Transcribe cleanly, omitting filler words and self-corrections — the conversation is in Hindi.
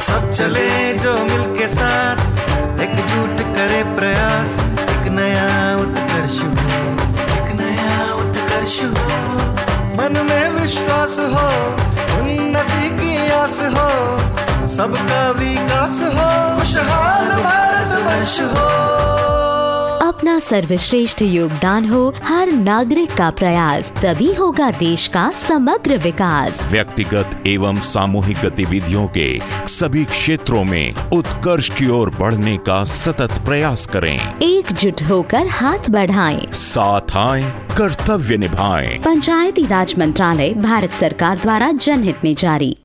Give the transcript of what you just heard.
सब चले जो मिलके साथ, एकजुट करे प्रयास, एक नया उत्कर्ष हो, एक नया उत्कर्ष हो। मन में विश्वास हो, उन्नति की आस हो, सबका विकास हो, खुशहाल भारतवर्ष हो। अपना सर्वश्रेष्ठ योगदान हो हर नागरिक का प्रयास, तभी होगा देश का समग्र विकास। व्यक्तिगत एवं सामूहिक गतिविधियों के सभी क्षेत्रों में उत्कर्ष की ओर बढ़ने का सतत प्रयास करें। एकजुट होकर हाथ बढ़ाएं, साथ आएं, कर्तव्य निभाएं। पंचायती राज मंत्रालय, भारत सरकार द्वारा जनहित में जारी।